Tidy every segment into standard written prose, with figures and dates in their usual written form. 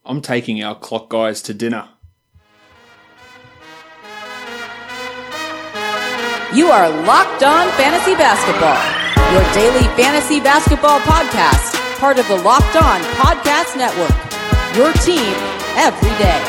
I'm taking our clock guys to dinner. You are Locked On Fantasy Basketball, your daily fantasy basketball podcast, part of the Locked On Podcast Network, your team every day.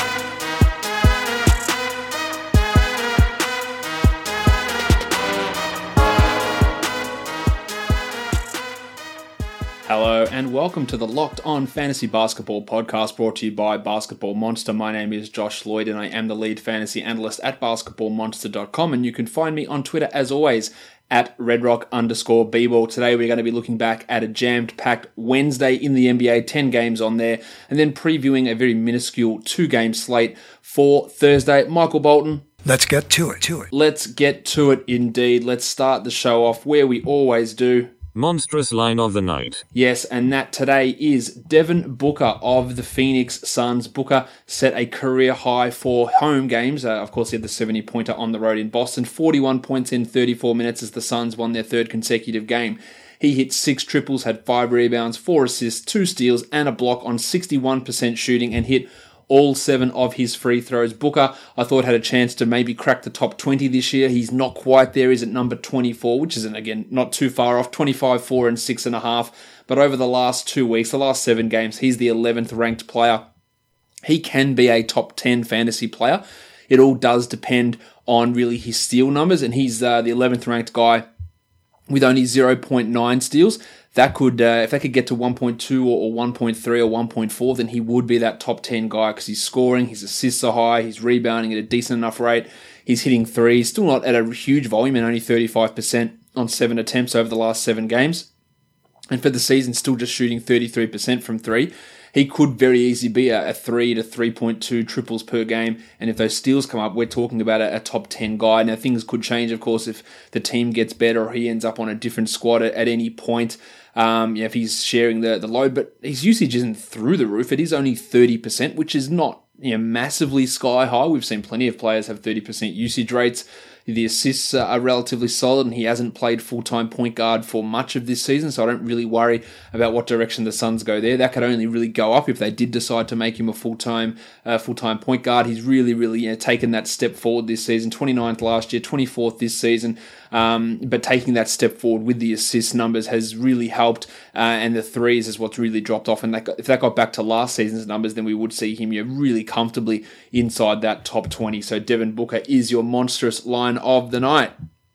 Hello and welcome to the Locked On Fantasy Basketball podcast brought to you by Basketball Monster. My name is Josh Lloyd and I am the lead fantasy analyst at basketballmonster.com, and you can find me on Twitter as always at redrock_bball. Today we're going to be looking back at a jammed-packed Wednesday in the NBA, 10 games on there, and then previewing a very minuscule 2-game slate for Thursday. Michael Bolton. Let's get to it. Let's get to it indeed. Let's start the show off where we always do. Monstrous line of the night. Yes, and that today is Devin Booker of the Phoenix Suns. Booker set a career high for home games. Of course, he had the 70-pointer on the road in Boston. 41 points in 34 minutes as the Suns won their third consecutive game. He hit 6 triples, had 5 rebounds, 4 assists, 2 steals, and a block on 61% shooting, and hit all 7 of his free throws. Booker, I thought, had a chance to maybe crack the top 20 this year. He's not quite there. He's at number 24, which isn't, again, not too far off. 25, 4, and 6.5. But over the last 2 weeks, the last 7 games, he's the 11th ranked player. He can be a top 10 fantasy player. It all does depend on really his steal numbers, and he's the 11th ranked guy with only 0.9 steals. That could, if they could get to 1.2 or 1.3 or 1.4, then he would be that top 10 guy because he's scoring, his assists are high, he's rebounding at a decent enough rate, he's hitting threes, still not at a huge volume and only 35% on 7 attempts over the last 7 games. And for the season, still just shooting 33% from 3. He could very easily be a 3 to 3.2 triples per game. And if those steals come up, we're talking about a top 10 guy. Now, things could change, of course, if the team gets better or he ends up on a different squad at any point. If he's sharing the load. But his usage isn't through the roof. It is only 30%, which is not massively sky high. We've seen plenty of players have 30% usage rates. The assists are relatively solid, and he hasn't played full-time point guard for much of this season, so I don't really worry about what direction the Suns go there. That could only really go up if they did decide to make him a full-time point guard. He's really taken that step forward this season. 29th last year, 24th this season, but taking that step forward with the assist numbers has really helped, and the threes is what's really dropped off. And if that got back to last season's numbers, then we would see him really comfortably inside that top 20. So Devin Booker is your monstrous line of the night.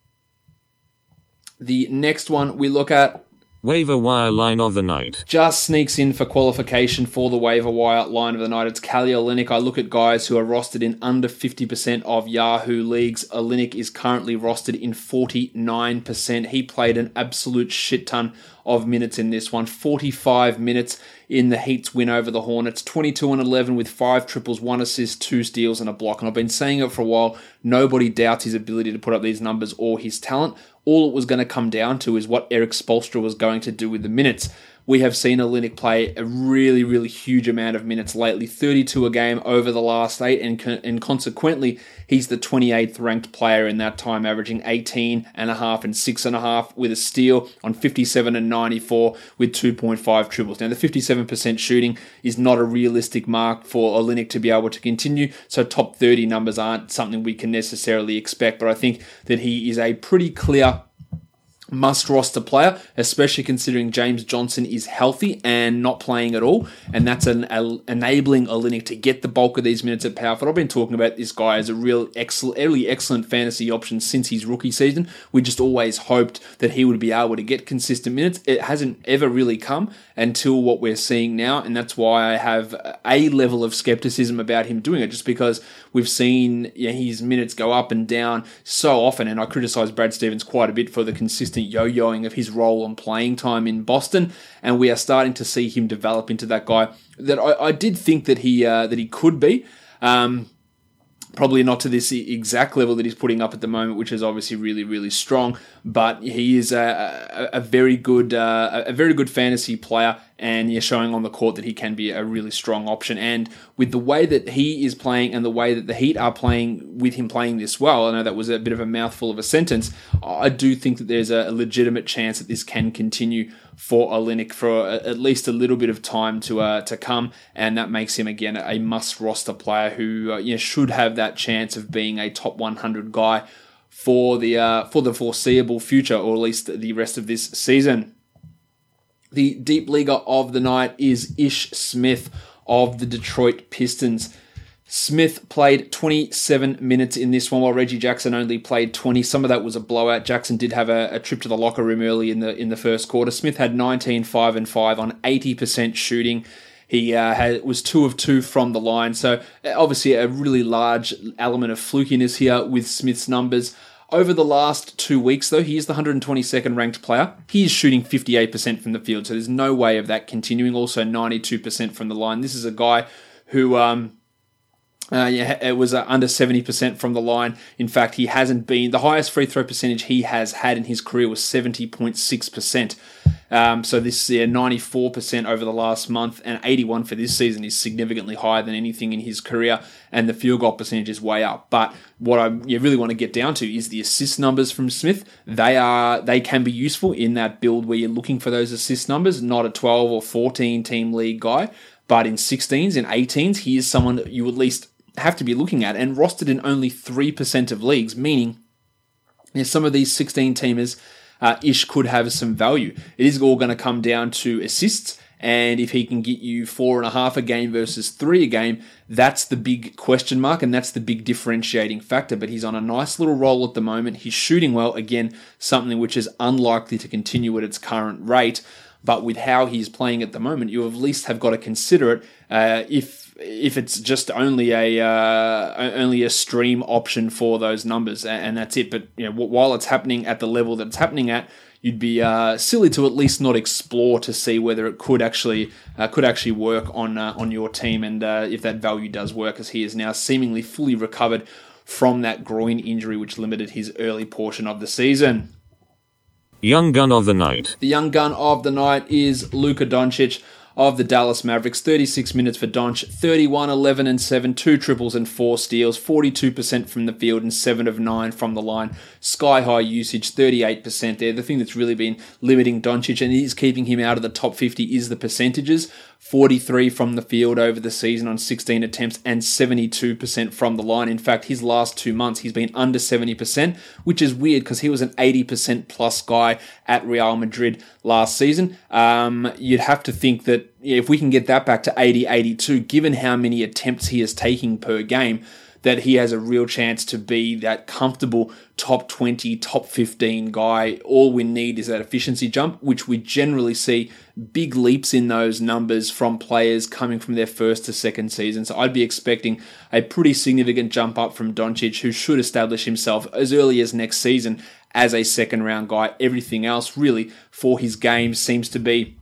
The next one we look at, waiver wire line of the night. Just sneaks in for qualification for the waiver wire line of the night. It's Kelly Olynyk. I look at guys who are rostered in under 50% of Yahoo leagues. Olynyk is currently rostered in 49%. He played an absolute shit ton of minutes in this one. 45 minutes in the Heat's win over the Hornets. 22 and 11 with 5 triples, 1 assist, 2 steals, and a block. And I've been saying it for a while. Nobody doubts his ability to put up these numbers or his talent. All it was going to come down to is what Eric Spoelstra was going to do with the minutes. We have seen Olynyk play a really huge amount of minutes lately, 32 a game over the last 8, and consequently, he's the 28th ranked player in that time, averaging 18.5 and 6.5 with a steal on 57 and 94 with 2.5 triples. Now, the 57% shooting is not a realistic mark for Olynyk to be able to continue, so top 30 numbers aren't something we can necessarily expect, but I think that he is a pretty clear must-roster player, especially considering James Johnson is healthy and not playing at all, and that's enabling Olynyk to get the bulk of these minutes at power forward. I've been talking about this guy as a really excellent fantasy option since his rookie season. We just always hoped that he would be able to get consistent minutes. It hasn't ever really come until what we're seeing now, and that's why I have a level of skepticism about him doing it, just because we've seen his minutes go up and down so often, and I criticize Brad Stevens quite a bit for the consistent yo-yoing of his role and playing time in Boston, and we are starting to see him develop into that guy that I did think that he could be. Probably not to this exact level that he's putting up at the moment, which is obviously really strong. But he is a very good fantasy player, and you're showing on the court that he can be a really strong option. And with the way that he is playing and the way that the Heat are playing, with him playing this well, I know that was a bit of a mouthful of a sentence, I do think that there's a legitimate chance that this can continue for Olynyk for at least a little bit of time to come, and that makes him, again, a must-roster player who should have that chance of being a top 100 guy for the foreseeable future, or at least the rest of this season. The deep leaguer of the night is Ish Smith of the Detroit Pistons. Smith played 27 minutes in this one, while Reggie Jackson only played 20. Some of that was a blowout. Jackson did have a trip to the locker room early in the first quarter. Smith had 19, 5 and 5 on 80% shooting. He was 2 of 2 from the line. So obviously a really large element of flukiness here with Smith's numbers. Over the last 2 weeks, though, he is the 122nd ranked player. He is shooting 58% from the field, so there's no way of that continuing. Also 92% from the line. This is a guy who it was under 70% from the line. In fact, he hasn't been... The highest free throw percentage he has had in his career was 70.6%. So this 94% over the last month, and 81 for this season is significantly higher than anything in his career, and the field goal percentage is way up. But what you really want to get down to is the assist numbers from Smith. They can be useful in that build where you're looking for those assist numbers, not a 12 or 14 team league guy, but in 16s and 18s, he is someone that you at least have to be looking at, and rostered in only 3% of leagues, meaning some of these 16 teamers, Ish could have some value. It is all going to come down to assists, and if he can get you 4.5 a game versus 3 a game, that's the big question mark, and that's the big differentiating factor. But he's on a nice little roll at the moment. He's shooting well, again, something which is unlikely to continue at its current rate. But with how he's playing at the moment, you at least have got to consider it if it's just only a stream option for those numbers, and that's it. But while it's happening at the level that it's happening at, you'd be silly to at least not explore to see whether it could actually work on your team, and if that value does work, as he is now seemingly fully recovered from that groin injury which limited his early portion of the season. Young Gun of the Night. The young gun of the night is Luka Doncic of the Dallas Mavericks. 36 minutes for Doncic, 31, 11 and 7, 2 triples and 4 steals, 42% from the field and 7 of 9 from the line. Sky high usage, 38% there. The thing that's really been limiting Doncic and is keeping him out of the top 50 is the percentages. 43 from the field over the season on 16 attempts and 72% from the line. In fact, his last 2 months, he's been under 70%, which is weird because he was an 80% plus guy at Real Madrid last season. You'd have to think that if we can get that back to 80, 82, given how many attempts he is taking per game, that he has a real chance to be that comfortable top 20, top 15 guy. All we need is that efficiency jump, which we generally see big leaps in those numbers from players coming from their first to second season. So I'd be expecting a pretty significant jump up from Doncic, who should establish himself as early as next season as a second round guy. Everything else really for his game seems to be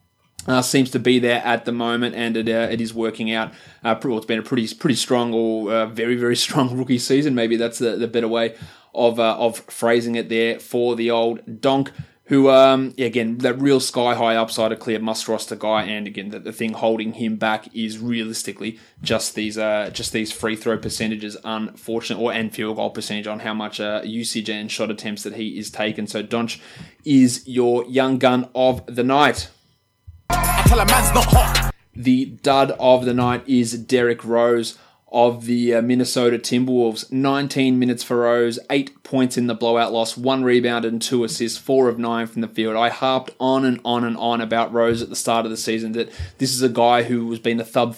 there at the moment, and it is working out. It's been a pretty strong, or very, very strong rookie season. Maybe that's the better way of phrasing it there for the old Donk, who, again, that real sky-high upside, a clear must-roster guy, and again, the thing holding him back is realistically just these free throw percentages, unfortunately, and field goal percentage on how much usage and shot attempts that he is taking. So Donch is your young gun of the night. The dud of the night is Derrick Rose of the Minnesota Timberwolves. 19 minutes for Rose, 8 points in the blowout loss, 1 rebound and 2 assists, 4 of 9 from the field. I harped on and on and on about Rose at the start of the season, that this is a guy who has been a sub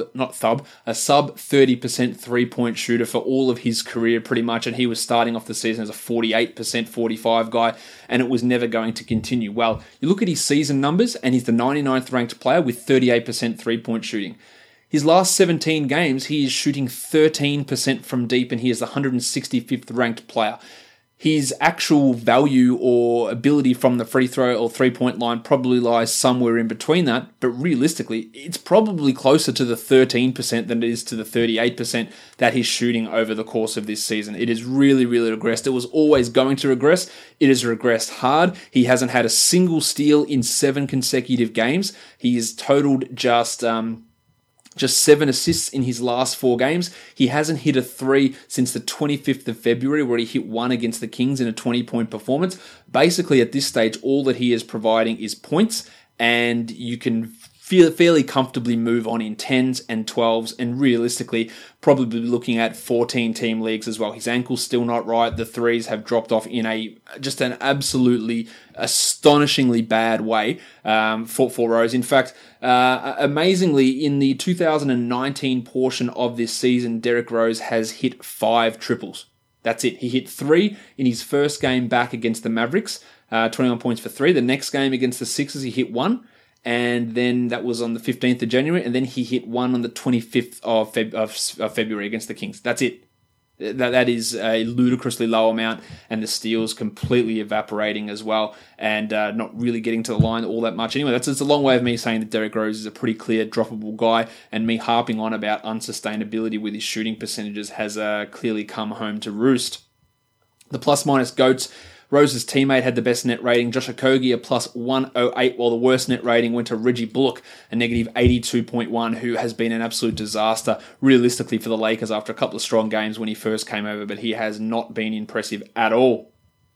30% three-point shooter for all of his career pretty much, and he was starting off the season as a 48%, 45 guy, and it was never going to continue. Well, you look at his season numbers, and he's the 99th ranked player with 38% three-point shooting. His last 17 games, he is shooting 13% from deep, and he is the 165th ranked player. his actual value or ability from the free throw or 3-point line probably lies somewhere in between that. But realistically, it's probably closer to the 13% than it is to the 38% that he's shooting over the course of this season. It has really, really regressed. It was always going to regress. It has regressed hard. He hasn't had a single steal in 7 consecutive games. He has totaled just 7 assists in his last 4 games. He hasn't hit a 3 since the 25th of February, where he hit 1 against the Kings in a 20-point performance. Basically, at this stage, all that he is providing is points, and you can fairly comfortably move on in 10s and 12s, and realistically, probably looking at 14-team leagues as well. His ankle's still not right. The threes have dropped off in just an absolutely astonishingly bad way for Rose. In fact, amazingly, in the 2019 portion of this season, Derrick Rose has hit 5 triples. That's it. He hit 3 in his first game back against the Mavericks, 21 points for 3. The next game against the Sixers, he hit 1. And then that was on the 15th of January, and then he hit 1 on the 25th of February against the Kings. That's it. That is a ludicrously low amount, and the steals completely evaporating as well, and not really getting to the line all that much. Anyway, that's a long way of me saying that Derrick Rose is a pretty clear droppable guy, and me harping on about unsustainability with his shooting percentages has clearly come home to roost. The plus-minus GOATs. Rose's teammate had the best net rating, Josh Okogie, a plus 108, while the worst net rating went to Reggie Bullock, a negative 82.1, who has been an absolute disaster, realistically, for the Lakers after a couple of strong games when he first came over, but he has not been impressive at all.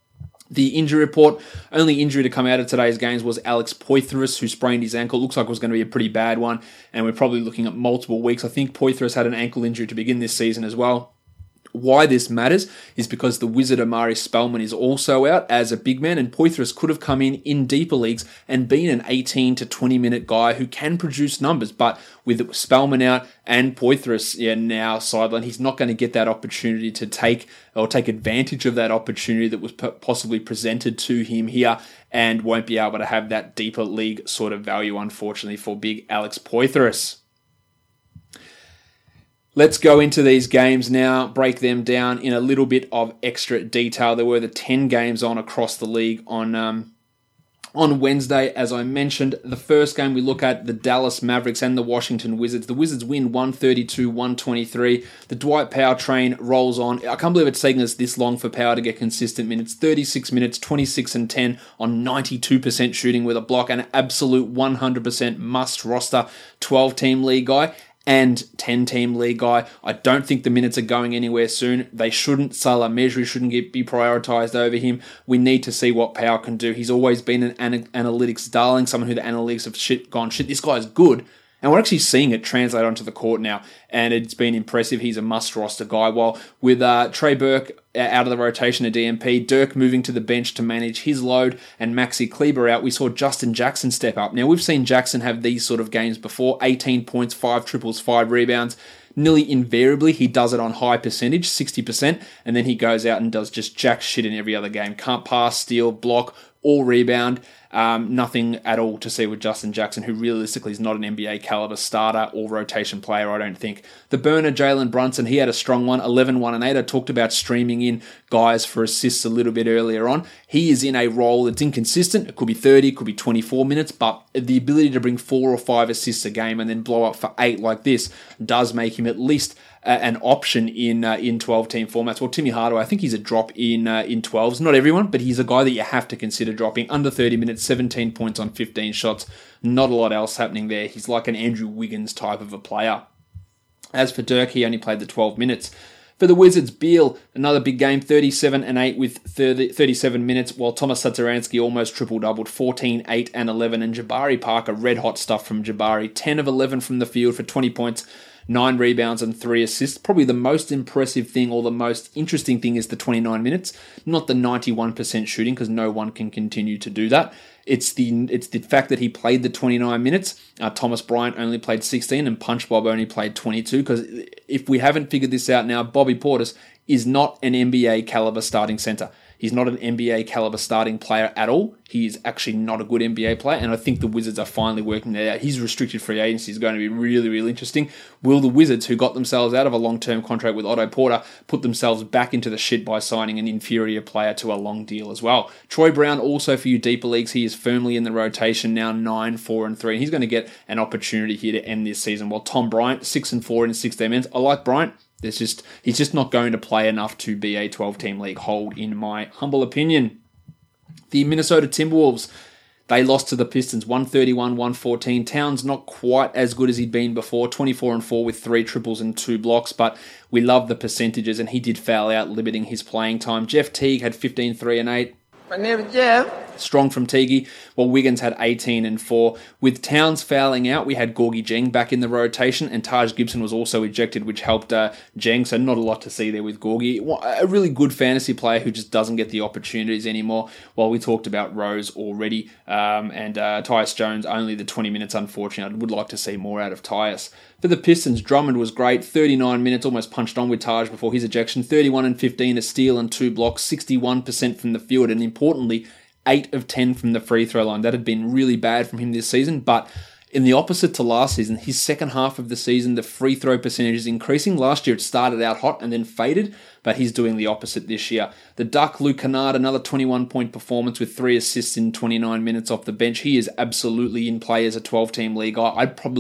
The injury report, only injury to come out of today's games was Alex Poythress, who sprained his ankle. Looks like it was going to be a pretty bad one, and we're probably looking at multiple weeks. I think Poythress had an ankle injury to begin this season as well. Why this matters is because the Wizard Omari Spellman is also out as a big man, and Poythress could have come in deeper leagues and been an 18 to 20 minute guy who can produce numbers. But with Spellman out and Poythress now sidelined, he's not going to get that opportunity to take advantage of that opportunity that was possibly presented to him here, and won't be able to have that deeper league sort of value, unfortunately, for big Alex Poythress. Let's go into these games now, break them down in a little bit of extra detail. There were the 10 games on across the league on Wednesday. As I mentioned, the first game we look at the Dallas Mavericks and the Washington Wizards. The Wizards win 132-123. The Dwight Powell train rolls on. I can't believe it's taken us this long for Powell to get consistent minutes. 36 minutes, 26 and 10 on 92% shooting with a block, an absolute 100% must roster 12-team league guy. And 10-team league guy. I don't think the minutes are going anywhere soon. They shouldn't. Salah Mejri shouldn't be prioritised over him. We need to see what Powell can do. He's always been an analytics darling, someone who the analytics have gone, this guy's good. And we're actually seeing it translate onto the court now, and it's been impressive. He's a must-roster guy. While with Trey Burke out of the rotation at DMP, Dirk moving to the bench to manage his load, and Maxi Kleber out, we saw Justin Jackson step up. Now, we've seen Jackson have these sort of games before, 18 points, 5 triples, 5 rebounds. Nearly invariably, he does it on high percentage, 60%, and then he goes out and does just jack shit in every other game. Can't pass, steal, block, or rebound. Nothing at all to see with Justin Jackson, who realistically is not an NBA caliber starter or rotation player, I don't think. The burner, Jalen Brunson, he had a strong one, 11, 1, and 8. I talked about streaming in guys for assists a little bit earlier on. He is in a role that's inconsistent. It could be 30, it could be 24 minutes, but the ability to bring 4 or 5 assists a game and then blow up for 8 like this does make him at least an option in 12-team formats. Well, Timmy Hardaway, I think he's a drop in 12s. Not everyone, but he's a guy that you have to consider dropping. Under 30 minutes, 17 points on 15 shots. Not a lot else happening there. He's like an Andrew Wiggins type of a player. As for Dirk, he only played the 12 minutes. For the Wizards, Beal, another big game, 37 and 8 with 37 minutes, while Thomas Satoransky almost triple-doubled, 14, 8, and 11, and Jabari Parker, red-hot stuff from Jabari, 10 of 11 from the field for 20 points, 9 rebounds and 3 assists. Probably the most impressive thing or the most interesting thing is the 29 minutes, not the 91% shooting, because no one can continue to do that. It's the fact that he played the 29 minutes. Thomas Bryant only played 16 and Punch Bob only played 22, because if we haven't figured this out now, Bobby Portis is not an NBA caliber starting center. He's not an NBA caliber starting player at all. He is actually not a good NBA player, and I think the Wizards are finally working that out. His restricted free agency is going to be really, really interesting. Will the Wizards, who got themselves out of a long-term contract with Otto Porter, put themselves back into the shit by signing an inferior player to a long deal as well? Troy Brown, also for you deeper leagues, he is firmly in the rotation now, 9-4-3, and he's going to get an opportunity here to end this season. While Tom Bryant, 6-4 in 16 minutes. I like Bryant. He's just not going to play enough to be a 12-team league hold, in my humble opinion. The Minnesota Timberwolves, they lost to the Pistons, 131-114. Towns not quite as good as he'd been before, 24-4 with 3 triples and 2 blocks, but we love the percentages, and he did foul out, limiting his playing time. Jeff Teague had 15, 3 and 8. My name is Jeff. Strong from Teague, while Wiggins had 18-4. With Towns fouling out, we had Gorgie Jeng back in the rotation, and Taj Gibson was also ejected, which helped Jeng, so not a lot to see there with Gorgie. A really good fantasy player who just doesn't get the opportunities anymore. While we talked about Rose already, and Tyus Jones, only the 20 minutes, unfortunately. I would like to see more out of Tyus. For the Pistons, Drummond was great, 39 minutes, almost punched on with Taj before his ejection, 31-15, a steal and 2 blocks, 61% from the field, and importantly, 8 of 10 from the free throw line. That had been really bad from him this season, but in the opposite to last season, his second half of the season, the free throw percentage is increasing. Last year it started out hot and then faded, but he's doing the opposite this year. The Duck, Luke Kennard, another 21-point performance with 3 assists in 29 minutes off the bench. He is absolutely in play as a 12-team league guy.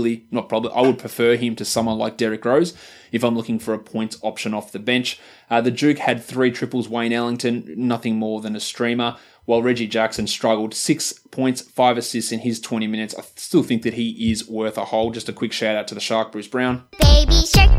I would prefer him to someone like Derrick Rose if I'm looking for a points option off the bench. The Duke had 3 triples. Wayne Ellington, nothing more than a streamer. While Reggie Jackson struggled, 6 points, 5 assists in his 20 minutes. I still think that he is worth a hold. Just a quick shout out to the Shark, Bruce Brown, Baby shark,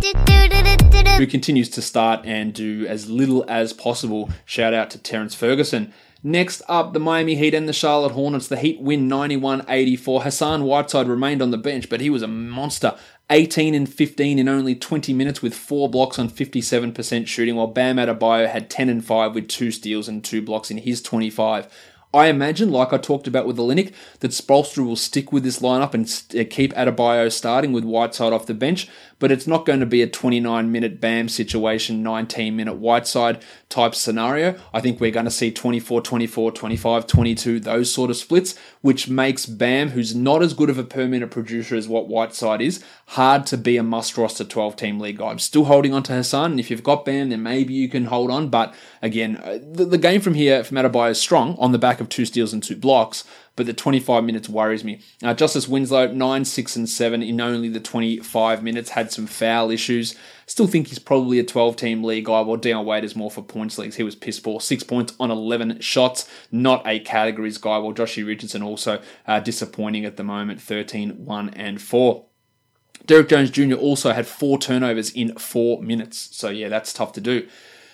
who continues to start and do as little as possible. Shout out to Terrence Ferguson. Next up, the Miami Heat and the Charlotte Hornets. The Heat win 91-84. Hassan Whiteside remained on the bench, but he was a monster. 18-15 in only 20 minutes with 4 blocks on 57% shooting, while Bam Adebayo had 10-5 with 2 steals and 2 blocks in his 25. I imagine, like I talked about with Olynyk, that Spoelstra will stick with this lineup and keep Adebayo starting with Whiteside off the bench, but it's not going to be a 29-minute Bam situation, 19-minute Whiteside type scenario. I think we're going to see 24-24, 25-22, those sort of splits, which makes Bam, who's not as good of a per-minute producer as what Whiteside is, hard to be a must-roster 12-team league guy. I'm still holding on to Hassan, and if you've got Bam, then maybe you can hold on, but again, the game from here from Adebayo is strong on the back of 2 steals and 2 blocks, but the 25 minutes worries me. Justice Winslow, 9, 6, and 7 in only the 25 minutes, had some foul issues. Still think he's probably a 12-team league guy, while Dion Wade is more for points leagues. He was piss poor, 6 points on 11 shots, not a categories guy, while Joshie Richardson also disappointing at the moment, 13, 1, and 4. Derrick Jones Jr. also had 4 turnovers in 4 minutes, so yeah, that's tough to do.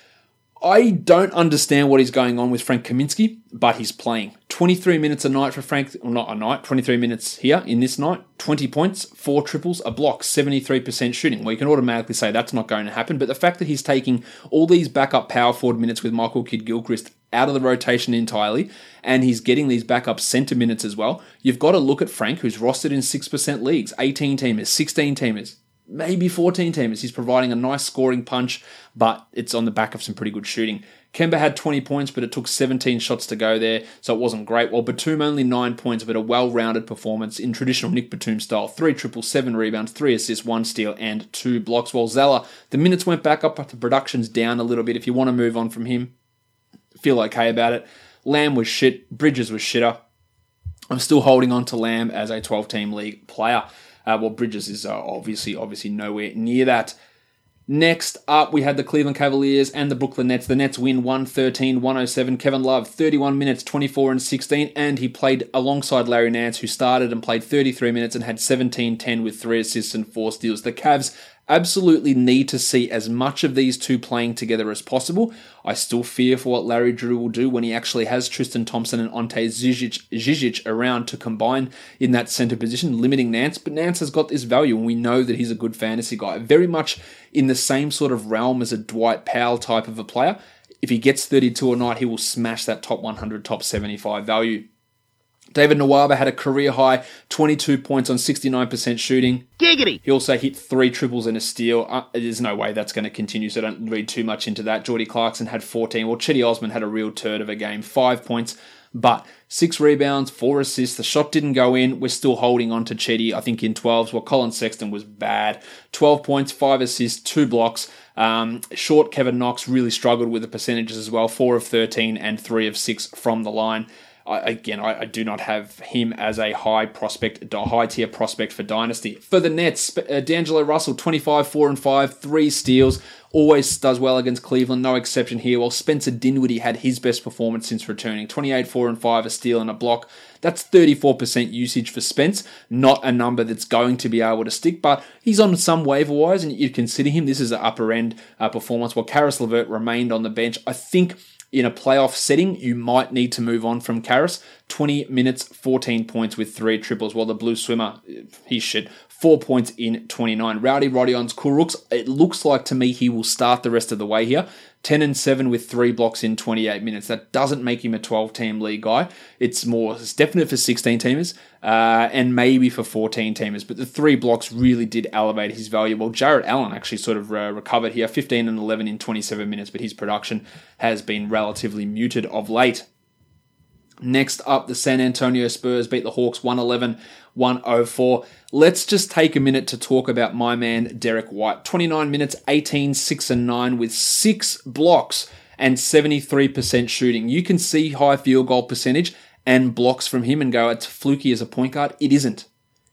I don't understand what is going on with Frank Kaminsky, but he's playing. 23 minutes a night for Frank, well, not a night, 23 minutes here in this night, 20 points, 4 triples, a block, 73% shooting. Well, you can automatically say that's not going to happen, but the fact that he's taking all these backup power forward minutes with Michael Kidd-Gilchrist out of the rotation entirely, and he's getting these backup center minutes as well, you've got to look at Frank, who's rostered in 6% leagues, 18-teamers, 16-teamers, maybe 14-teamers. He's providing a nice scoring punch, but it's on the back of some pretty good shooting. Kemba had 20 points, but it took 17 shots to go there, so it wasn't great. While Batum only 9 points, but a well-rounded performance in traditional Nick Batum style. 3 triples, 7 rebounds, 3 assists, 1 steal, and 2 blocks. While Zeller, the minutes went back up, but the production's down a little bit. If you want to move on from him, feel okay about it. Lamb was shit. Bridges was shitter. I'm still holding on to Lamb as a 12-team league player. Well, Bridges is obviously nowhere near that. Next up, we had the Cleveland Cavaliers and the Brooklyn Nets. The Nets win 113-107. Kevin Love, 31 minutes, 24 and 16, and he played alongside Larry Nance, who started and played 33 minutes and had 17-10 with 3 assists and 4 steals. The Cavs absolutely need to see as much of these two playing together as possible. I still fear for what Larry Drew will do when he actually has Tristan Thompson and Ante Zizic around to combine in that center position, limiting Nance. But Nance has got this value, and we know that he's a good fantasy guy. Very much in the same sort of realm as a Dwight Powell type of a player. If he gets 32 a night, he will smash that top 100, top 75 value. David Nwaba had a career-high 22 points on 69% shooting. Giggity! He also hit 3 triples and a steal. There's no way that's going to continue, so don't read too much into that. Geordie Clarkson had 14. Well, Chetty Osman had a real turd of a game. 5 points, but 6 rebounds, 4 assists. The shot didn't go in. We're still holding on to Chetty, I think, in 12s. Well, Colin Sexton was bad. 12 points, 5 assists, 2 blocks. Short Kevin Knox really struggled with the percentages as well. 4 of 13 and 3 of 6 from the line. I do not have him as a high tier prospect for Dynasty. For the Nets, D'Angelo Russell, 25, 4 and 5, 3 steals. Always does well against Cleveland, no exception here. While Spencer Dinwiddie had his best performance since returning. 28, 4 and 5, a steal and a block. That's 34% usage for Spence. Not a number that's going to be able to stick, but he's on some waiver wires and you'd consider him. This is an upper end performance. While Karis LeVert remained on the bench, I think in a playoff setting, you might need to move on from Karis. 20 minutes, 14 points with 3 triples, while the blue swimmer, he's shit. 4 points in 29. Rowdy Rodion's cool looks. It looks like to me he will start the rest of the way here. 10 and 7 with 3 blocks in 28 minutes. That doesn't make him a 12-team league guy. It's definite for 16-teamers and maybe for 14-teamers. But the 3 blocks really did elevate his value. Well, Jarrett Allen actually sort of recovered here. 15 and 11 in 27 minutes, but his production has been relatively muted of late. Next up, the San Antonio Spurs beat the Hawks 111-104. Let's just take a minute to talk about my man, Derek White. 29 minutes, 18, 6 and 9 with 6 blocks and 73% shooting. You can see high field goal percentage and blocks from him and go, it's fluky as a point guard. It isn't.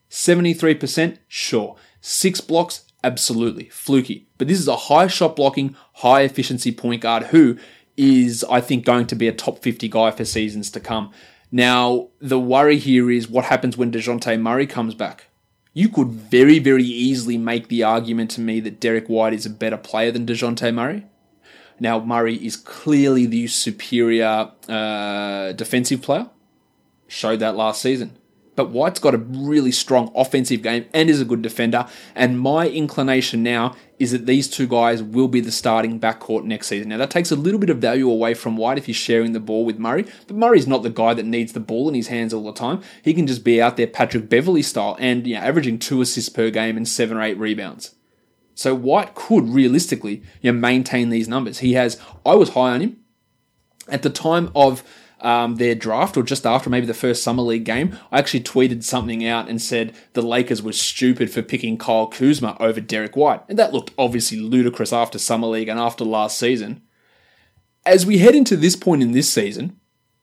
73%, sure. 6 blocks, absolutely. Fluky. But this is a high shot blocking, high efficiency point guard who is, I think, going to be a top 50 guy for seasons to come. Now, the worry here is what happens when DeJounte Murray comes back. You could very, very easily make the argument to me that Derek White is a better player than DeJounte Murray. Now, Murray is clearly the superior defensive player. Showed that last season. But White's got a really strong offensive game and is a good defender. And my inclination now is that these two guys will be the starting backcourt next season. Now, that takes a little bit of value away from White if he's sharing the ball with Murray. But Murray's not the guy that needs the ball in his hands all the time. He can just be out there Patrick Beverley style and averaging 2 assists per game and 7 or 8 rebounds. So White could realistically maintain these numbers. I was high on him. At the time of their draft, or just after maybe the first Summer League game, I actually tweeted something out and said the Lakers were stupid for picking Kyle Kuzma over Derek White. And that looked obviously ludicrous after Summer League and after last season. As we head into this point in this season,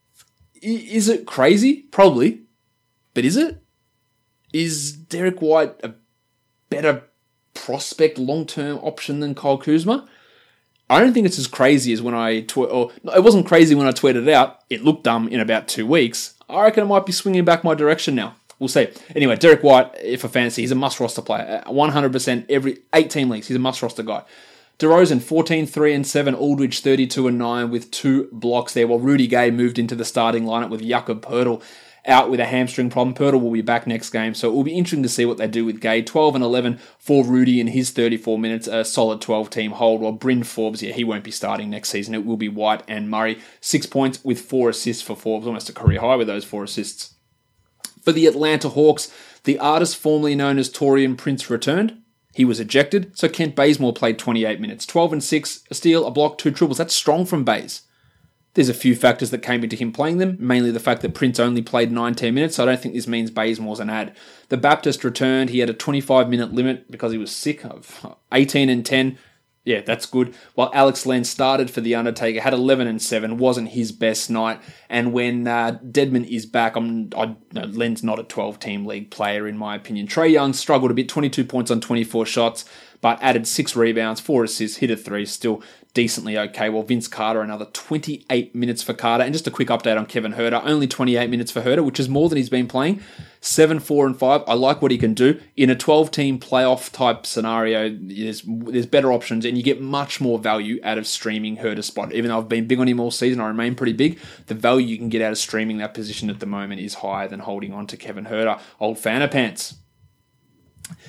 is it crazy? Probably. But is it? Is Derek White a better prospect long-term option than Kyle Kuzma? I don't think it's as crazy as when it wasn't crazy when I tweeted it out. It looked dumb in about 2 weeks. I reckon it might be swinging back my direction now. We'll see. Anyway, Derek White, for fantasy, he's a must-roster player. 100% every 8-team leagues, he's a must-roster guy. DeRozan, 14, 3 and 7. Aldridge, 32 and 9 with 2 blocks there, while Rudy Gay moved into the starting lineup with Jakob Poeltl out with a hamstring problem. Poeltl will be back next game, so it will be interesting to see what they do with Gay. 12 and 11 for Rudy in his 34 minutes, a solid 12-team hold, while Bryn Forbes, he won't be starting next season. It will be White and Murray. 6 points with 4 assists for Forbes, almost a career high with those 4 assists. For the Atlanta Hawks, the artist formerly known as Taurean Prince returned. He was ejected, so Kent Bazemore played 28 minutes. 12 and 6, a steal, a block, 2 triples. That's strong from Baze. There's a few factors that came into him playing them, mainly the fact that Prince only played 19 minutes, so I don't think this means Bazemore's an ad. The Baptist returned. He had a 25-minute limit because he was sick of 18 and 10. Yeah, that's good. While Alex Len started for The Undertaker, had 11 and 7, wasn't his best night. And when Dedmon is back, Len's not a 12-team league player in my opinion. Trae Young struggled a bit, 22 points on 24 shots, but added 6 rebounds, 4 assists, hit a 3, still decently okay. Well, Vince Carter, another 28 minutes for Carter. And just a quick update on Kevin Huerter, only 28 minutes for Huerter, which is more than he's been playing. 7, 4, and 5. I like what he can do. In a 12-team playoff type scenario, there's better options, and you get much more value out of streaming Huerter spot. Even though I've been big on him all season, I remain pretty big. The value you can get out of streaming that position at the moment is higher than holding on to Kevin Huerter. Old fan of pants.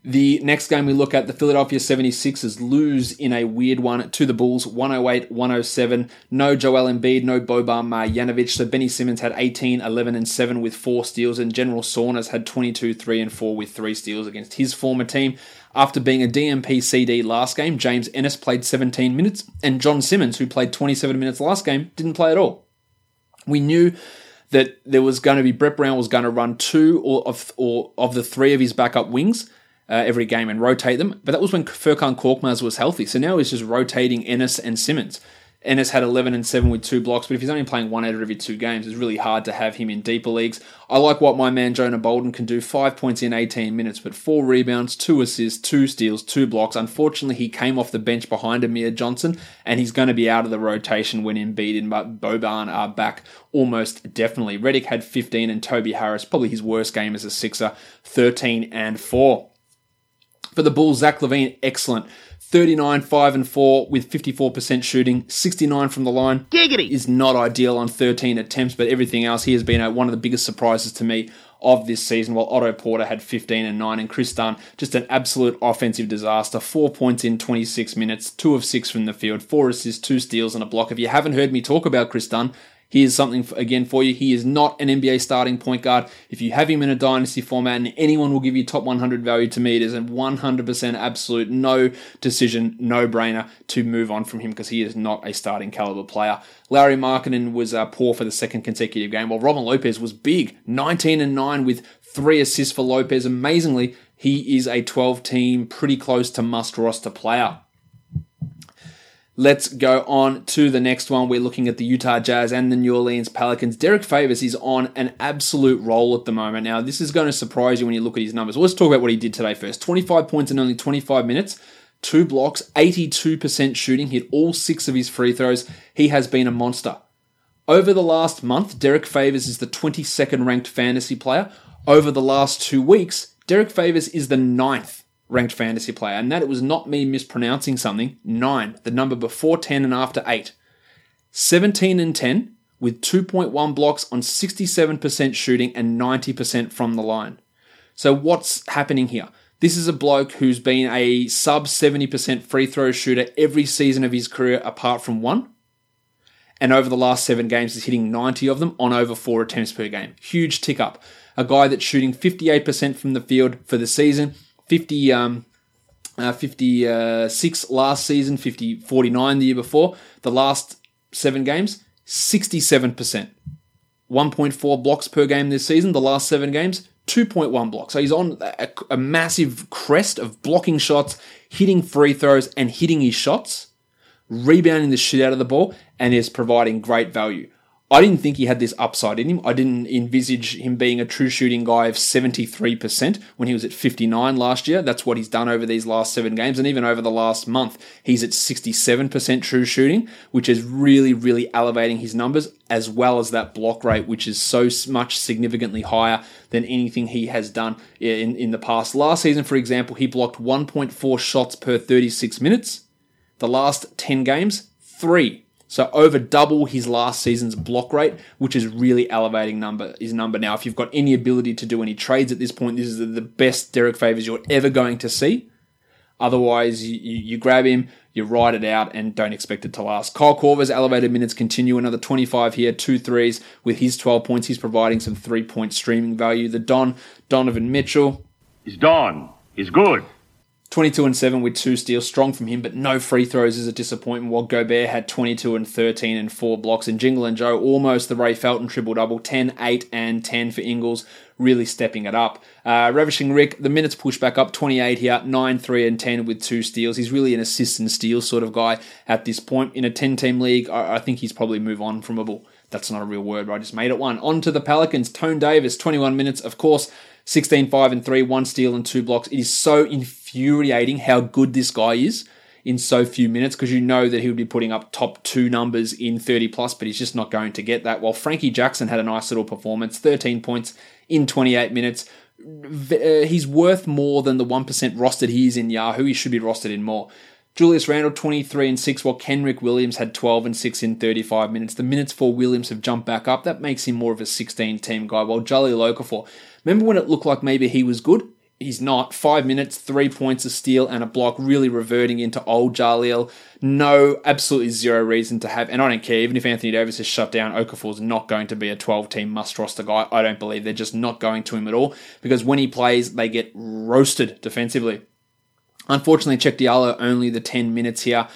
The next game we look at, the Philadelphia 76ers lose in a weird one to the Bulls, 108-107. No Joel Embiid, no Boban Marjanovic. So Benny Simmons had 18, 11, and 7 with 4 steals, and General Saunders had 22, 3, and 4 with 3 steals against his former team. After being a DMP CD last game, James Ennis played 17 minutes, and John Simmons, who played 27 minutes last game, didn't play at all. We knew that there was going to be, Brett Brown was going to run 2 of the 3 of his backup wings every game and rotate them. But that was when Furkan Korkmaz was healthy. So now he's just rotating Ennis and Simmons. Ennis had 11 and 7 with 2 blocks, but if he's only playing 1 out of every 2 games, it's really hard to have him in deeper leagues. I like what my man Jonah Bolden can do. 5 points in 18 minutes, but 4 rebounds, 2 assists, 2 steals, 2 blocks. Unfortunately, he came off the bench behind Amir Johnson, and he's going to be out of the rotation when Embiid and Boban are back almost definitely. Redick had 15, and Toby Harris, probably his worst game as a Sixer, 13 and 4. For the Bulls, Zach LaVine, excellent. 39, 5 and 4 with 54% shooting, 69 from the line. Giggity! Is not ideal on 13 attempts, but everything else, he has been one of the biggest surprises to me of this season, while Otto Porter had 15 and 9, and Chris Dunn, just an absolute offensive disaster. 4 points in 26 minutes, 2 of 6 from the field, 4 assists, 2 steals, and a block. If you haven't heard me talk about Chris Dunn, here's something again for you. He is not an NBA starting point guard. If you have him in a dynasty format and anyone will give you top 100 value, to me it is a 100% absolute no decision, no brainer to move on from him because he is not a starting caliber player. Larry Markkinen was poor for the second consecutive game, while Robin Lopez was big, 19 and 9 with 3 assists for Lopez. Amazingly, he is a 12-team, pretty close to must-roster player. Let's go on to the next one. We're looking at the Utah Jazz and the New Orleans Pelicans. Derek Favors is on an absolute roll at the moment. Now, this is going to surprise you when you look at his numbers. Well, let's talk about what he did today first. 25 points in only 25 minutes, 2 blocks, 82% shooting, hit all 6 of his free throws. He has been a monster. Over the last month, Derek Favors is the 22nd ranked fantasy player. Over the last 2 weeks, Derek Favors is the 9th ranked fantasy player, and that it was not me mispronouncing something. 9, the number before 10 and after 8. 17 and 10 with 2.1 blocks on 67% shooting and 90% from the line. So what's happening here? This is a bloke who's been a sub 70% free throw shooter every season of his career apart from 1. And over the last 7 games is hitting 90 of them on over 4 attempts per game. Huge tick up. A guy that's shooting 58% from the field for the season, 56 last season, 49 the year before. The last 7 games, 67%. 1.4 blocks per game this season. The last 7 games, 2.1 blocks. So he's on a massive crest of blocking shots, hitting free throws, and hitting his shots, rebounding the shit out of the ball, and is providing great value. I didn't think he had this upside in him. I didn't envisage him being a true shooting guy of 73% when he was at 59 last year. That's what he's done over these last 7 games. And even over the last month, he's at 67% true shooting, which is really, really elevating his numbers, as well as that block rate, which is so much significantly higher than anything he has done in the past. Last season, for example, he blocked 1.4 shots per 36 minutes. The last 10 games, 3. So over double his last season's block rate, which is really elevating his number. Now, if you've got any ability to do any trades at this point, this is the best Derek Favors you're ever going to see. Otherwise, you grab him, you ride it out, and don't expect it to last. Kyle Korver's elevated minutes continue. Another 25 here, 2 threes. With his 12 points, he's providing some 3-point streaming value. The Donovan Mitchell. Is good. 22 and 7 with 2 steals, strong from him, but no free throws is a disappointment, while Gobert had 22 and 13 and 4 blocks. And Jingle and Joe, almost the Ray Felton triple-double, 10, 8 and 10 for Ingles, really stepping it up. Ravishing Rick, the minutes push back up, 28 here, 9, 3 and 10 with 2 steals. He's really an assist and steal sort of guy at this point. In a 10-team league, I think he's probably move on from a ball. That's not a real word, but I just made it one. On to the Pelicans, Tone Davis, 21 minutes, of course, 16, 5 and 3, 1 steal and 2 blocks. It is so infuriating how good this guy is in so few minutes, because you know that he would be putting up top 2 numbers in 30 plus, but he's just not going to get that. While Frankie Jackson had a nice little performance, 13 points in 28 minutes. He's worth more than the 1% rostered he is in Yahoo. He should be rostered in more. Julius Randle, 23 and 6, while Kenrick Williams had 12 and 6 in 35 minutes. The minutes for Williams have jumped back up. That makes him more of a 16-team guy, while Jahlil Okafor, remember when it looked like maybe he was good? He's not. 5 minutes, 3 points, a steal, and a block, really reverting into old Jaleel. No, absolutely zero reason to have, and I don't care, even if Anthony Davis is shut down, Okafor's not going to be a 12-team must-roster guy. I don't believe they're just not going to him at all, because when he plays, they get roasted defensively. Unfortunately, Cheick Diallo, only the 10 minutes here.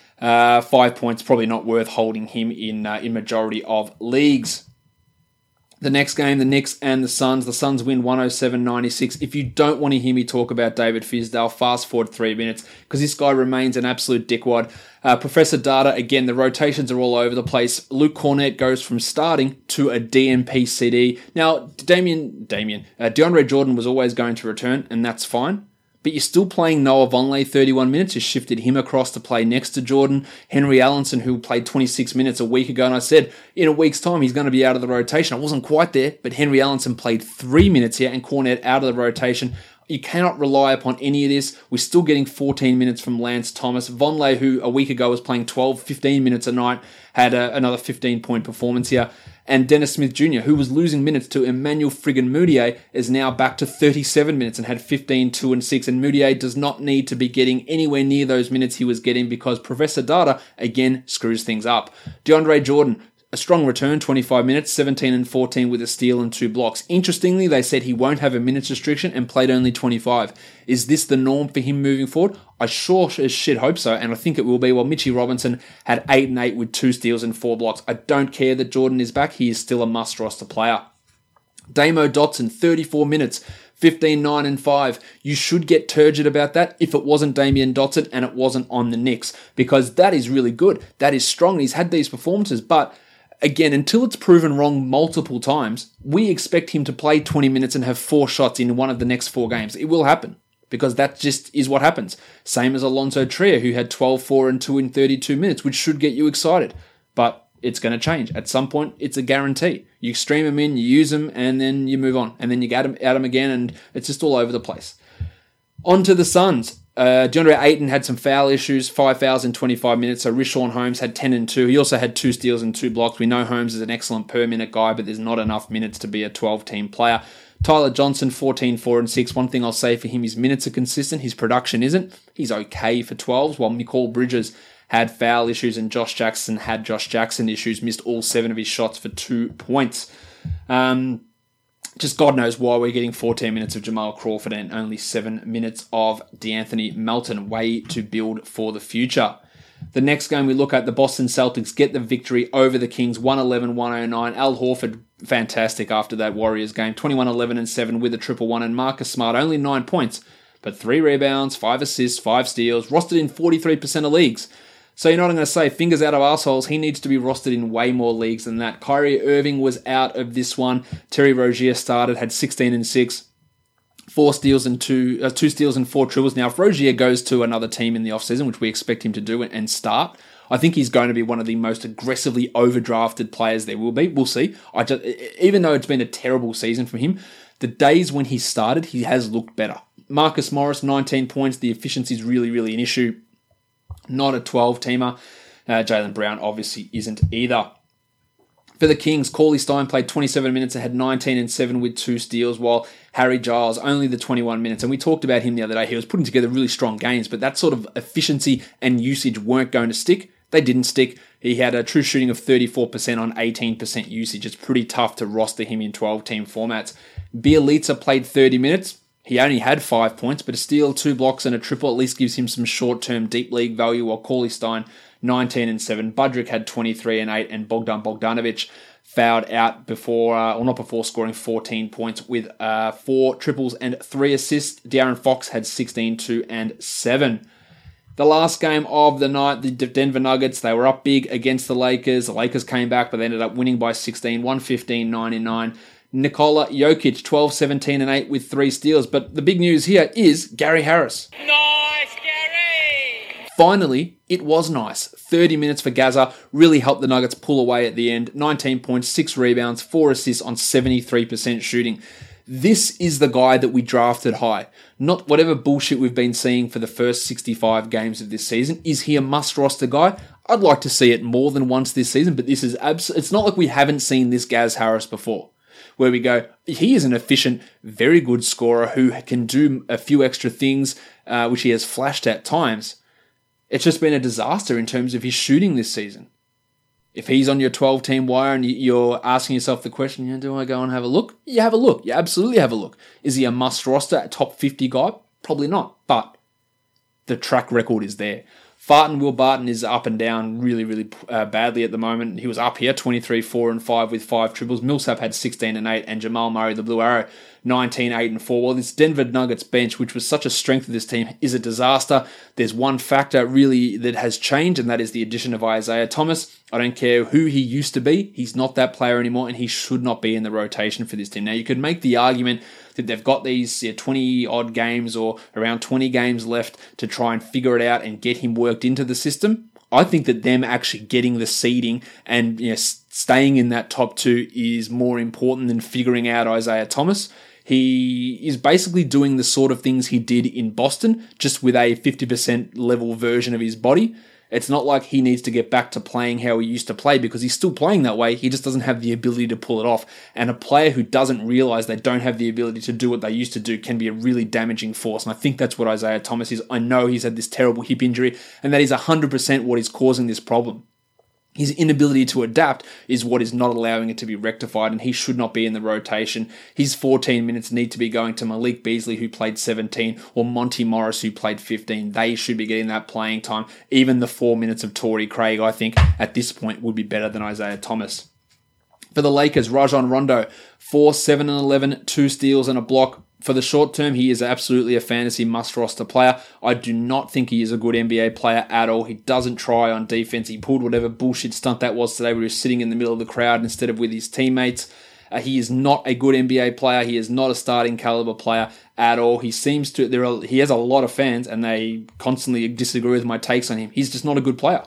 5 points, probably not worth holding him in majority of leagues. The next game, the Knicks and the Suns. The Suns win 107-96. If you don't want to hear me talk about David Fizdale, fast forward 3 minutes, because this guy remains an absolute dickwad. Professor Data, again, the rotations are all over the place. Luke Cornett goes from starting to a DNP CD. Now, DeAndre Jordan was always going to return, and that's fine. But you're still playing Noah Vonleh 31 minutes. You shifted him across to play next to Jordan. Henry Allenson, who played 26 minutes a week ago, and I said, in a week's time, he's going to be out of the rotation. I wasn't quite there, but Henry Allenson played 3 minutes here, and Cornett out of the rotation. You cannot rely upon any of this. We're still getting 14 minutes from Lance Thomas. Vonleh, who a week ago was playing 12, 15 minutes a night, had another 15-point performance here. And Dennis Smith Jr., who was losing minutes to Emmanuel friggin' Mudiay, is now back to 37 minutes and had 15, 2, and 6. And Mudiay does not need to be getting anywhere near those minutes he was getting because Professor Data, again, screws things up. DeAndre Jordan, a strong return, 25 minutes, 17 and 14 with a steal and 2 blocks. Interestingly, they said he won't have a minutes restriction and played only 25. Is this the norm for him moving forward? I sure as shit hope so, and I think it will be. Well, Mitchie Robinson had 8 and 8 with 2 steals and 4 blocks. I don't care that Jordan is back. He is still a must-roster player. Damo Dotson, 34 minutes, 15, 9, and 5. You should get turgid about that if it wasn't Damian Dotson and it wasn't on the Knicks, because that is really good. That is strong. He's had these performances, but again, until it's proven wrong multiple times, we expect him to play 20 minutes and have 4 shots in one of the next 4 games. It will happen, because that just is what happens. Same as Alonzo Trier, who had 12, 4, and 2 in 32 minutes, which should get you excited. But it's going to change. At some point, it's a guarantee. You stream him in, you use him, and then you move on. And then you get him again, and it's just all over the place. On to the Suns. DeAndre Ayton had some foul issues, 5 fouls in 25 minutes. So Richaun Holmes had 10 and 2. He also had 2 steals and 2 blocks. We know Holmes is an excellent per-minute guy, but there's not enough minutes to be a 12-team player. Tyler Johnson, 14, 4, and 6. One thing I'll say for him, his minutes are consistent. His production isn't. He's okay for 12s, while Mikal Bridges had foul issues and Josh Jackson had Josh Jackson issues, missed all 7 of his shots for 2 points. Just God knows why we're getting 14 minutes of Jamal Crawford and only 7 minutes of DeAnthony Melton. Way to build for the future. The next game we look at, the Boston Celtics get the victory over the Kings, 111-109. Al Horford, fantastic after that Warriors game, 21, 11, and 7 with a triple-1. And Marcus Smart, only 9 points, but 3 rebounds, 5 assists, 5 steals, rostered in 43% of leagues. So you're not going to say fingers out of arseholes. He needs to be rostered in way more leagues than that. Kyrie Irving was out of this one. Terry Rozier started, had 16 and 6. 2 steals and 4 triples. Now, if Rozier goes to another team in the offseason, which we expect him to do and start, I think he's going to be one of the most aggressively overdrafted players there will be. We'll see. Even though it's been a terrible season for him, the days when he started, he has looked better. Marcus Morris, 19 points. The efficiency is really, really an issue. Not a 12-teamer. Jaylen Brown obviously isn't either. For the Kings, Cauley Stein played 27 minutes and had 19 and 7 with 2 steals, while Harry Giles only the 21 minutes. And we talked about him the other day. He was putting together really strong games, but that sort of efficiency and usage weren't going to stick. They didn't stick. He had a true shooting of 34% on 18% usage. It's pretty tough to roster him in 12-team formats. Bielitsa played 30 minutes. He only had 5 points, but a steal, 2 blocks, and a triple at least gives him some short-term deep league value, while Cauley Stein, 19 and 7. Budrick had 23 and 8, and Bogdan Bogdanovic fouled out not before scoring 14 points with 4 triples and 3 assists. De'Aaron Fox had 16, 2, and 7. The last game of the night, the Denver Nuggets, they were up big against the Lakers. The Lakers came back, but they ended up winning by 16, 115-99. Nikola Jokic, 12, 17, and 8 with 3 steals. But the big news here is Gary Harris. Nice, Gary! Finally, it was nice. 30 minutes for Gaza really helped the Nuggets pull away at the end. 19 points, 6 rebounds, 4 assists on 73% shooting. This is the guy that we drafted high. Not whatever bullshit we've been seeing for the first 65 games of this season. Is he a must-roster guy? I'd like to see it more than once this season, but this is it's not like we haven't seen this Gaz Harris before. where we go, he is an efficient, very good scorer who can do a few extra things, which he has flashed at times. It's just been a disaster in terms of his shooting this season. If he's on your 12-team wire and you're asking yourself the question, do I go and have a look? You have a look. You absolutely have a look. Is he a must-roster, a top 50 guy? Probably not, but the track record is there. Will Barton is up and down really, really badly at the moment. He was up here, 23, 4 and 5 with 5 triples. Millsap had 16 and 8, and Jamal Murray, the Blue Arrow, 19, 8 and 4. Well, this Denver Nuggets bench, which was such a strength of this team, is a disaster. There's one factor really that has changed, and that is the addition of Isaiah Thomas. I don't care who he used to be. He's not that player anymore, and he should not be in the rotation for this team. Now, you could make the argument that they've got these 20-odd games or around 20 games left to try and figure it out and get him worked into the system. I think that them actually getting the seeding and staying in that top 2 is more important than figuring out Isaiah Thomas. He is basically doing the sort of things he did in Boston, just with a 50% level version of his body. It's not like he needs to get back to playing how he used to play because he's still playing that way. He just doesn't have the ability to pull it off. And a player who doesn't realize they don't have the ability to do what they used to do can be a really damaging force. And I think that's what Isaiah Thomas is. I know he's had this terrible hip injury, and that is 100% what is causing this problem. His inability to adapt is what is not allowing it to be rectified, and he should not be in the rotation. His 14 minutes need to be going to Malik Beasley, who played 17, or Monty Morris, who played 15. They should be getting that playing time. Even the 4 minutes of Torrey Craig, I think, at this point would be better than Isaiah Thomas. For the Lakers, Rajon Rondo, 4, 7 and 11, 2 steals and a block. For the short term, he is absolutely a fantasy must-roster player. I do not think he is a good NBA player at all. He doesn't try on defense. He pulled whatever bullshit stunt that was today where he was sitting in the middle of the crowd instead of with his teammates. He is not a good NBA player. He is not a starting caliber player at all. He seems to... He has a lot of fans, and they constantly disagree with my takes on him. He's just not a good player.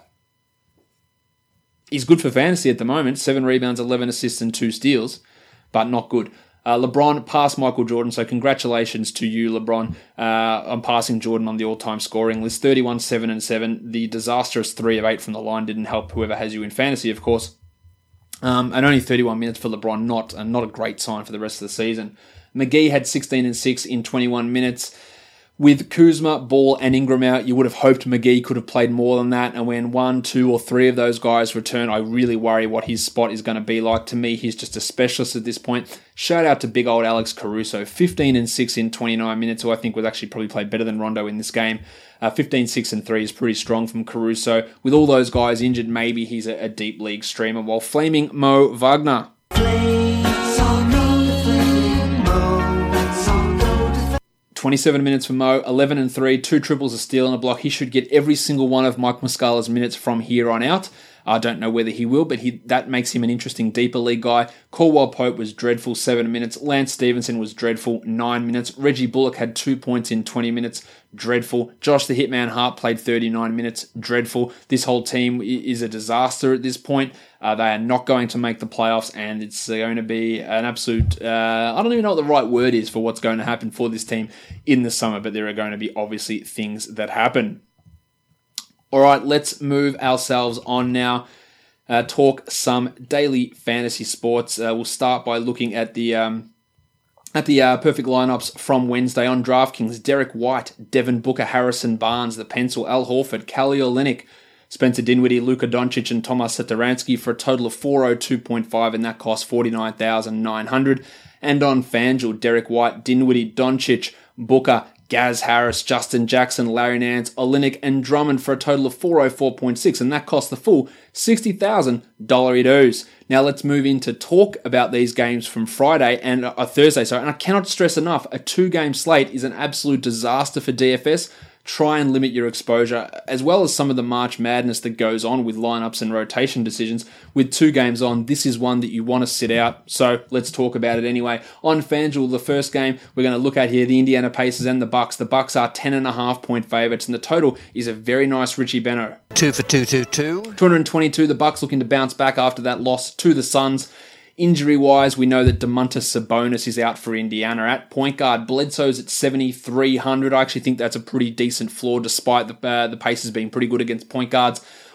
He's good for fantasy at the moment. 7 rebounds, 11 assists, and 2 steals, but not good. LeBron passed Michael Jordan, so congratulations to you, LeBron, on passing Jordan on the all-time scoring list. 31, 7 and 7. The disastrous 3 of 8 from the line didn't help whoever has you in fantasy, of course. And only 31 minutes for LeBron, not a great sign for the rest of the season. McGee had 16 and 6 in 21 minutes. With Kuzma, Ball, and Ingram out, you would have hoped McGee could have played more than that. And when 1, 2, or 3 of those guys return, I really worry what his spot is going to be like. To me, he's just a specialist at this point. Shout out to big old Alex Caruso, 15 and 6 in 29 minutes, who I think would actually probably play better than Rondo in this game. 15, 6 and 3 is pretty strong from Caruso. With all those guys injured, maybe he's a deep league streamer. While flaming Mo Wagner. 27 minutes for Mo, 11 and 3, 2 triples, a steal and a block. He should get every single one of Mike Muscala's minutes from here on out. I don't know whether he will, but that makes him an interesting deeper league guy. Caldwell Pope was dreadful, 7 minutes. Lance Stevenson was dreadful, 9 minutes. Reggie Bullock had 2 points in 20 minutes, dreadful. Josh the Hitman Hart played 39 minutes, dreadful. This whole team is a disaster at this point. They are not going to make the playoffs, and it's going to be an absolute... I don't even know what the right word is for what's going to happen for this team in the summer, but there are going to be obviously things that happen. All right, let's move ourselves on now. Talk some daily fantasy sports. We'll start by looking at the perfect lineups from Wednesday on DraftKings. Derek White, Devin Booker, Harrison Barnes, the pencil, Al Horford, Kelly Olynyk, Spencer Dinwiddie, Luka Doncic, and Tomas Satoransky for a total of 402.5, and that cost $49,900. And on FanDuel, Derek White, Dinwiddie, Doncic, Booker, Gaz Harris, Justin Jackson, Larry Nance, Olynyk, and Drummond for a total of 404.6, and that cost the full $60,000 it owes. Now let's move in to talk about these games from Thursday. And I cannot stress enough, a 2-game slate is an absolute disaster for DFS. Try and limit your exposure, as well as some of the March madness that goes on with lineups and rotation decisions. With 2 games on, this is one that you want to sit out, so let's talk about it anyway. On FanDuel, the first game we're going to look at here, the Indiana Pacers and the Bucks. The Bucks are 10.5-point favorites, and the total is a very nice Richie Benno. 2 for 222. 222, the Bucks looking to bounce back after that loss to the Suns. Injury-wise, we know that Domantas Sabonis is out for Indiana. At point guard, Bledsoe's at 7,300. I actually think that's a pretty decent floor, despite the Pacers being pretty good against point guards.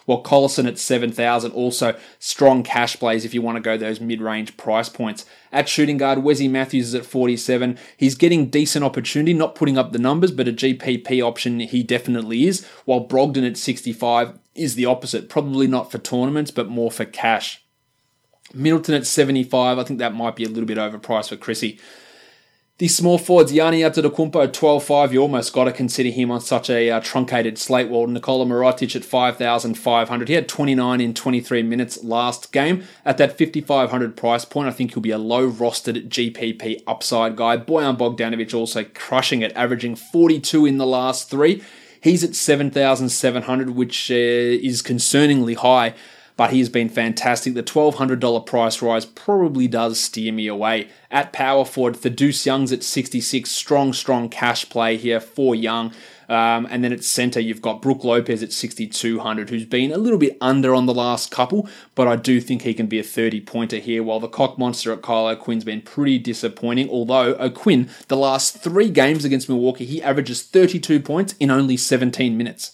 while Collison at 7,000, also strong cash plays if you want to go those mid-range price points. At shooting guard, Wesley Matthews is at 47. He's getting decent opportunity, not putting up the numbers, but a GPP option he definitely is, while Brogdon at 65 is the opposite. Probably not for tournaments, but more for cash. Middleton at 75, I think that might be a little bit overpriced for Chrissy. The small forwards, Giannis Antetokounmpo at 12.5, you almost got to consider him on such a truncated slate. Well, Nikola Mirotic at 5,500. He had 29 in 23 minutes last game. At that 5,500 price point, I think he'll be a low-rostered GPP upside guy. Bojan Bogdanovic also crushing it, averaging 42 in the last three. He's at 7,700, which is concerningly high, but he's been fantastic. The $1,200 price rise probably does steer me away. At power forward, Thaddeus Young's at 66. Strong cash play here for Young. And then at center, you've got Brook Lopez at 6,200, who's been a little bit under on the last couple, but I do think he can be a 30-pointer here, while the cock monster at Kyle O'Quinn's been pretty disappointing, although O'Quinn, the last 3 games against Milwaukee, he averages 32 points in only 17 minutes.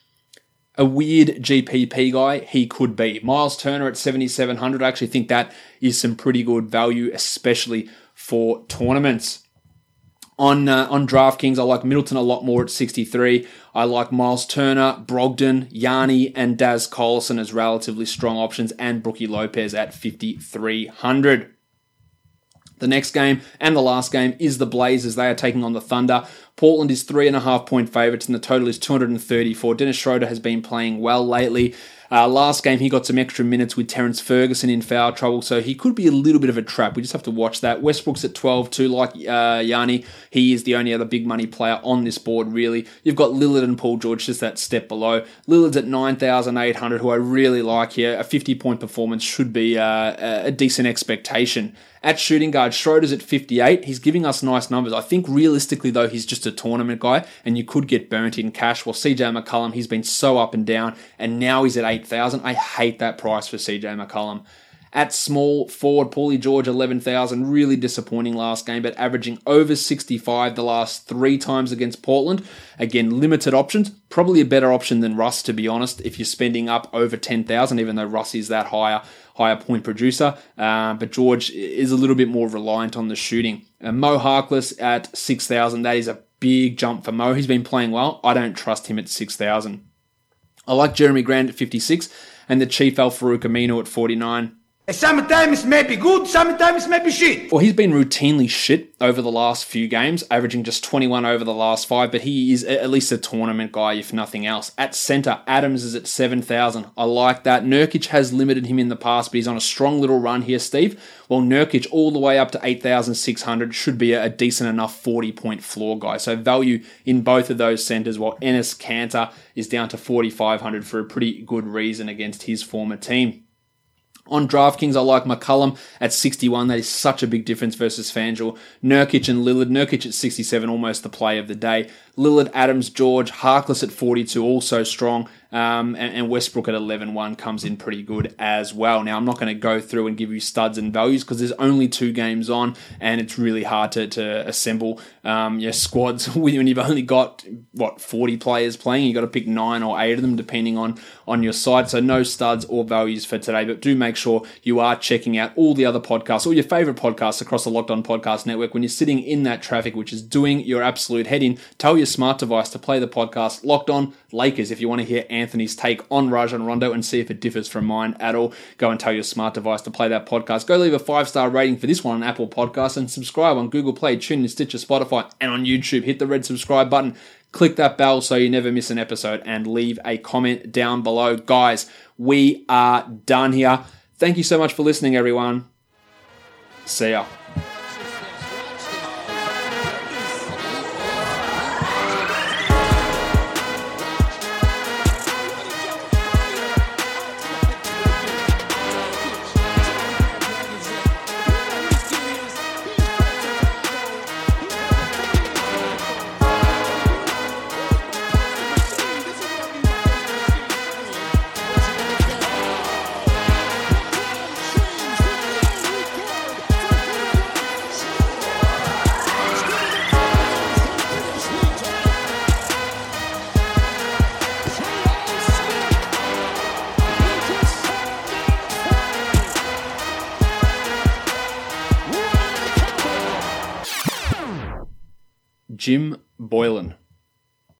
A weird GPP guy he could be. Miles Turner at 7,700. I actually think that is some pretty good value, especially for tournaments. On DraftKings, I like Middleton a lot more at 63. I like Miles Turner, Brogdon, Giannis, and Daz Collison as relatively strong options, and Brookie Lopez at 5,300. The next game and the last game is the Blazers. They are taking on the Thunder. Portland is 3.5-point favourites and the total is 234. Dennis Schroeder has been playing well lately. Last game, he got some extra minutes with Terrence Ferguson in foul trouble, so he could be a little bit of a trap. We just have to watch that. Westbrook's at 12 too, like Giannis. He is the only other big money player on this board, really. You've got Lillard and Paul George just that step below. Lillard's at 9,800, who I really like here. A 50-point performance should be a decent expectation. At shooting guard, Schroeder's at 58. He's giving us nice numbers. I think realistically, though, he's just a tournament guy, and you could get burnt in cash. While CJ McCollum, he's been so up and down, and now he's at 8,000. I hate that price for CJ McCollum. At small forward, Paulie George, 11,000. Really disappointing last game, but averaging over 65 the last 3 times against Portland. Again, limited options. Probably a better option than Russ, to be honest, if you're spending up over 10,000, even though Russ is that higher point producer. But George is a little bit more reliant on the shooting. Mo Harkless at 6,000. That is a big jump for Mo. He's been playing well. I don't trust him at 6,000. I like Jeremy Grant at 56 and the Chief Al-Farouq Aminu at 49. Sometimes it may be good, sometimes it may be shit. Well, he's been routinely shit over the last few games, averaging just 21 over the last 5, but he is at least a tournament guy, if nothing else. At center, Adams is at 7,000. I like that. Nurkic has limited him in the past, but he's on a strong little run here, Steve. Well, Nurkic all the way up to 8,600 should be a decent enough 40-point floor guy. So value in both of those centers, while Enes Kanter is down to 4,500 for a pretty good reason against his former team. On DraftKings, I like McCollum at 61. That is such a big difference versus FanDuel. Nurkic and Lillard. Nurkic at 67, almost the play of the day. Lillard, Adams, George, Harkless at 42, also strong. And Westbrook at 11-1 comes in pretty good as well. Now, I'm not going to go through and give you studs and values because there's only 2 games on and it's really hard to assemble your squads when you've only got, 40 players playing. You've got to pick 9 or 8 of them depending on your side. So no studs or values for today, but do make sure you are checking out all the other podcasts, all your favorite podcasts across the Locked On Podcast Network. When you're sitting in that traffic, which is doing your absolute head in, tell your smart device to play the podcast Locked On Lakers. If you want to hear Anthony's take on Rajon Rondo and see if it differs from mine at all, go and tell your smart device to play that podcast. Go leave a 5-star rating for this one on Apple Podcasts and subscribe on Google Play, TuneIn, Stitcher, Spotify, and on YouTube. Hit the red subscribe button. Click that bell so you never miss an episode and leave a comment down below. Guys, we are done here. Thank you so much for listening, everyone. See ya. Jim Boylan.